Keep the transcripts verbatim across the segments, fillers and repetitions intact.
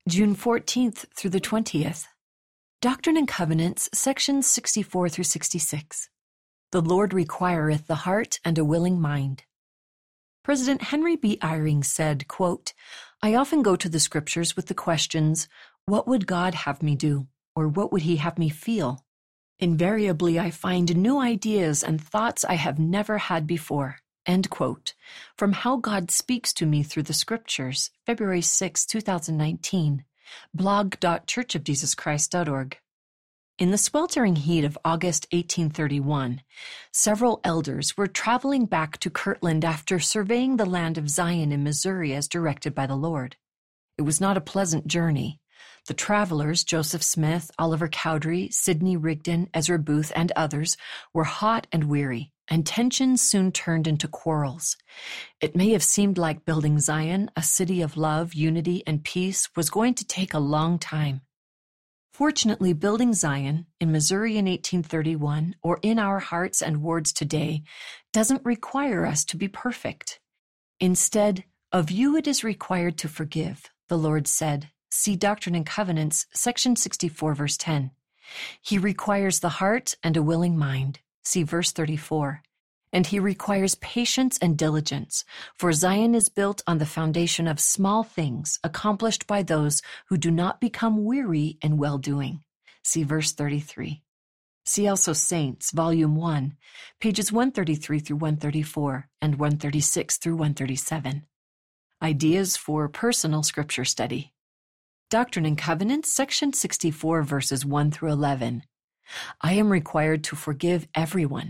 June fourteenth through the twentieth. Doctrine and Covenants, sections sixty-four through sixty-six. The Lord requireth the heart and a willing mind. President Henry B. Eyring said, quote, I often go to the scriptures with the questions, what would God have me do? Or what would he have me feel? Invariably, I find new ideas and thoughts I have never had before. End quote. From How God Speaks to Me Through the Scriptures, February sixth, twenty nineteen, blog dot church of jesus christ dot org. In the sweltering heat of August eighteen thirty-one, several elders were traveling back to Kirtland after surveying the land of Zion in Missouri as directed by the Lord. It was not a pleasant journey. The travelers, Joseph Smith, Oliver Cowdery, Sidney Rigdon, Ezra Booth, and others, were hot and weary, and tensions soon turned into quarrels. It may have seemed like building Zion, a city of love, unity, and peace, was going to take a long time. Fortunately, building Zion, in Missouri in eighteen thirty-one, or in our hearts and wards today, doesn't require us to be perfect. Instead, of you it is required to forgive, the Lord said. See Doctrine and Covenants, section sixty-four, verse ten. He requires the heart and a willing mind. See verse thirty-four. And he requires patience and diligence, for Zion is built on the foundation of small things accomplished by those who do not become weary in well-doing. See verse thirty-three. See also Saints, Volume one, pages one thirty-three through one thirty-four and one thirty-six through one thirty-seven. Ideas for personal scripture study. Doctrine and Covenants, section sixty-four, verses one through eleven. I am required to forgive everyone.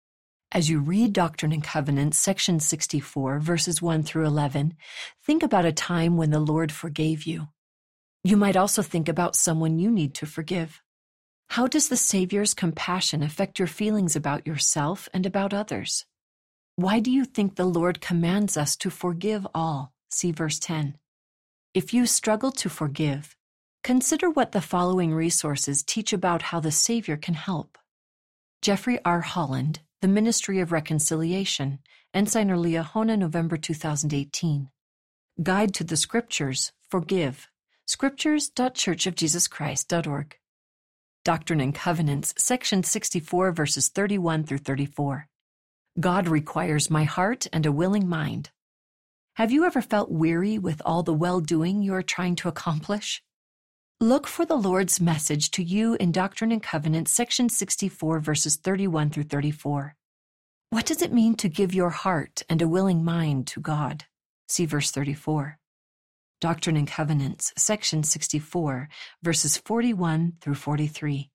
As you read Doctrine and Covenants, section sixty-four, verses one through eleven, think about a time when the Lord forgave you. You might also think about someone you need to forgive. How does the Savior's compassion affect your feelings about yourself and about others? Why do you think the Lord commands us to forgive all? See verse ten. If you struggle to forgive, consider what the following resources teach about how the Savior can help. Jeffrey R. Holland, The Ministry of Reconciliation, Ensign Liahona, November two thousand eighteen. Guide to the Scriptures, Forgive, scriptures dot church of jesus christ dot org. Doctrine and Covenants, section sixty-four, verses thirty-one through thirty-four. God requires my heart and a willing mind. Have you ever felt weary with all the well-doing you are trying to accomplish? Look for the Lord's message to you in Doctrine and Covenants, section sixty-four, verses thirty-one through thirty-four. What does it mean to give your heart and a willing mind to God? See verse thirty-four. Doctrine and Covenants, section sixty-four, verses forty-one through forty-three.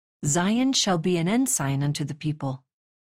Zion shall be an ensign unto the people.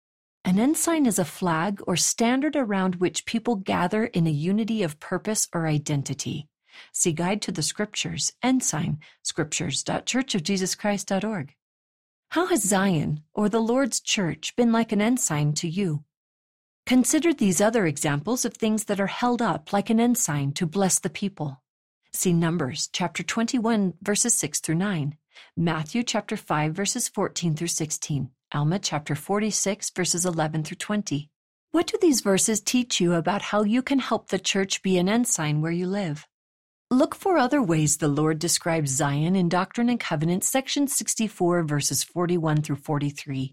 An ensign is a flag or standard around which people gather in a unity of purpose or identity. See Guide to the Scriptures, Ensign, scriptures dot church of jesus christ dot org. How has Zion, or the Lord's church, been like an ensign to you? Consider these other examples of things that are held up like an ensign to bless the people. See Numbers, chapter twenty-one, verses six through nine, Matthew, chapter five, verses fourteen through sixteen, Alma, chapter forty-six, verses eleven through twenty. What do these verses teach you about how you can help the church be an ensign where you live? Look for other ways the Lord describes Zion in Doctrine and Covenants, section sixty-four, verses forty-one through forty-three.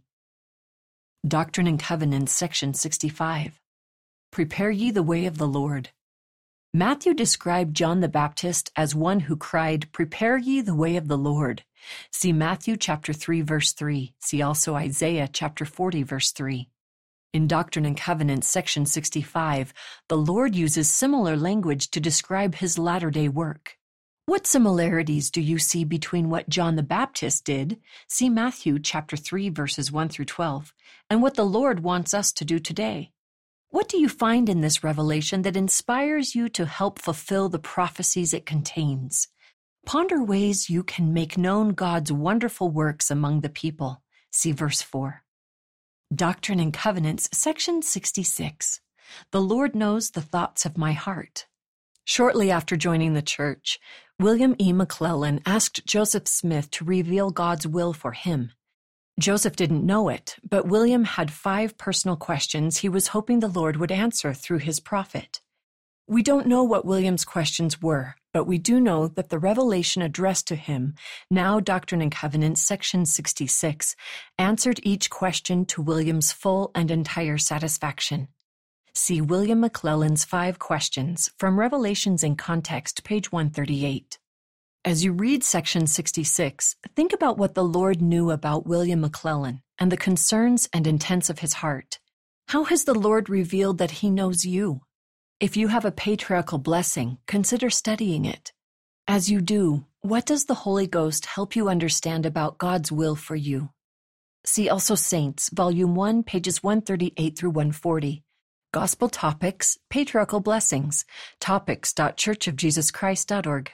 Doctrine and Covenants, section sixty-five. Prepare ye the way of the Lord. Matthew described John the Baptist as one who cried, Prepare ye the way of the Lord. See Matthew chapter three, verse three. See also Isaiah chapter forty, verse three. In Doctrine and Covenants, section sixty-five, the Lord uses similar language to describe his latter-day work. What similarities do you see between what John the Baptist did, see Matthew chapter three, verses one through twelve, and what the Lord wants us to do today? What do you find in this revelation that inspires you to help fulfill the prophecies it contains? Ponder ways you can make known God's wonderful works among the people. See verse four. Doctrine and Covenants, section sixty-six. The Lord knows the thoughts of my heart. Shortly after joining the church, William E. McClellan asked Joseph Smith to reveal God's will for him. Joseph didn't know it, but William had five personal questions he was hoping the Lord would answer through his prophet. We don't know what William's questions were, but we do know that the revelation addressed to him, now Doctrine and Covenants, section sixty-six, answered each question to William's full and entire satisfaction. See William McClelland's Five Questions from Revelations in Context, page one thirty-eight. As you read section sixty-six, think about what the Lord knew about William McClelland and the concerns and intents of his heart. How has the Lord revealed that he knows you? If you have a patriarchal blessing, consider studying it. As you do, what does the Holy Ghost help you understand about God's will for you? See also Saints, Volume one, pages one thirty-eight through one forty. Gospel Topics, Patriarchal Blessings, topics dot church of jesus christ dot org.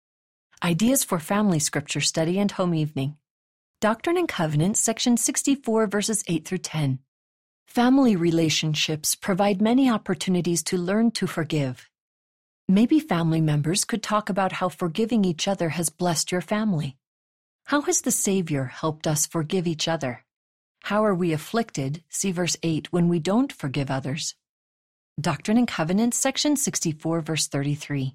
Ideas for Family Scripture Study and Home Evening. Doctrine and Covenants, section sixty-four, verses eight through ten. Family relationships provide many opportunities to learn to forgive. Maybe family members could talk about how forgiving each other has blessed your family. How has the Savior helped us forgive each other? How are we afflicted, see verse eight, when we don't forgive others? Doctrine and Covenants, section sixty-four, verse thirty-three.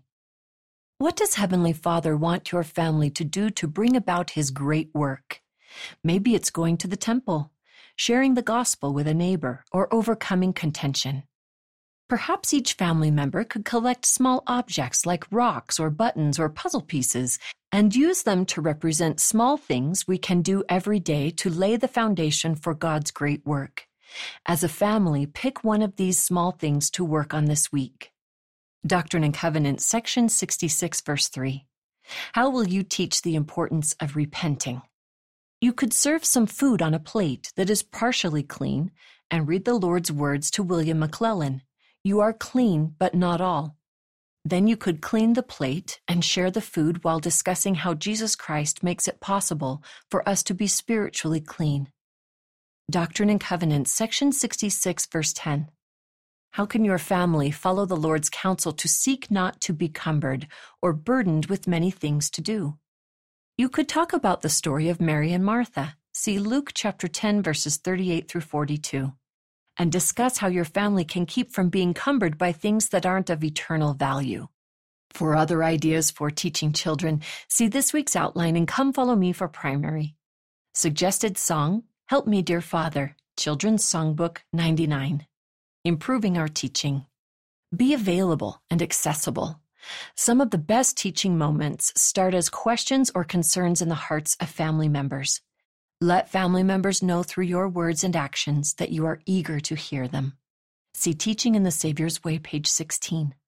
What does Heavenly Father want your family to do to bring about His great work? Maybe it's going to the temple, sharing the gospel with a neighbor, or overcoming contention. Perhaps each family member could collect small objects like rocks or buttons or puzzle pieces and use them to represent small things we can do every day to lay the foundation for God's great work. As a family, pick one of these small things to work on this week. Doctrine and Covenants, section sixty-six, verse three. How will you teach the importance of repenting? You could serve some food on a plate that is partially clean and read the Lord's words to William McClelland. You are clean, but not all. Then you could clean the plate and share the food while discussing how Jesus Christ makes it possible for us to be spiritually clean. Doctrine and Covenants, section sixty-six, verse ten. How can your family follow the Lord's counsel to seek not to be cumbered or burdened with many things to do? You could talk about the story of Mary and Martha, see Luke chapter ten, verses thirty-eight through forty-two, and discuss how your family can keep from being cumbered by things that aren't of eternal value. For other ideas for teaching children, see this week's outline and Come Follow Me for primary. Suggested song, Help Me Dear Father, Children's Songbook ninety-nine. Improving our teaching. Be available and accessible. Some of the best teaching moments start as questions or concerns in the hearts of family members. Let family members know through your words and actions that you are eager to hear them. See Teaching in the Savior's Way, page sixteen.